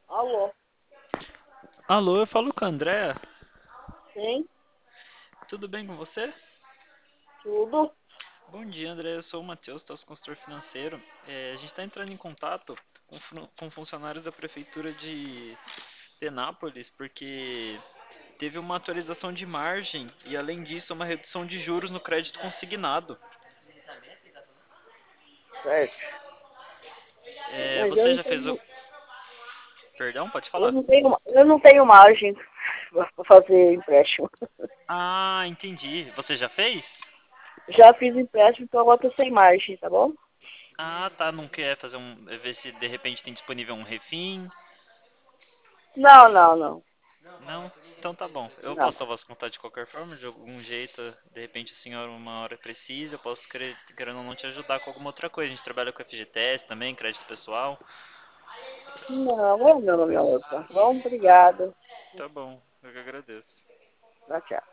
Alô, Alô, eu falo com a Andréa. sim, Tudo bem com você? tudo Bom dia, André. Eu sou o Matheus, nosso consultor financeiro. A gente está entrando em contato com funcionários da prefeitura de Penápolis porque teve uma atualização de margem e, além disso, uma redução de juros no crédito consignado. certo. Mas Você já fez o. Perdão, pode falar. eu não tenho margem para fazer empréstimo. Ah, entendi. Você já fez? Já fiz empréstimo, então agora tô sem margem, tá bom? Ah, tá. Não quer fazer um. Ver se de repente tem disponível um refim. Não, não, não, Não? Então tá bom. Eu não. posso salvar as contatos de qualquer forma, de algum jeito. De repente a senhora uma hora precisa, eu posso querendo ou não te ajudar com alguma outra coisa. A gente trabalha com FGTS também, crédito pessoal. Não, é não, meu amor, tá bom? Obrigada. Tá bom, eu que agradeço. Tchau, tchau.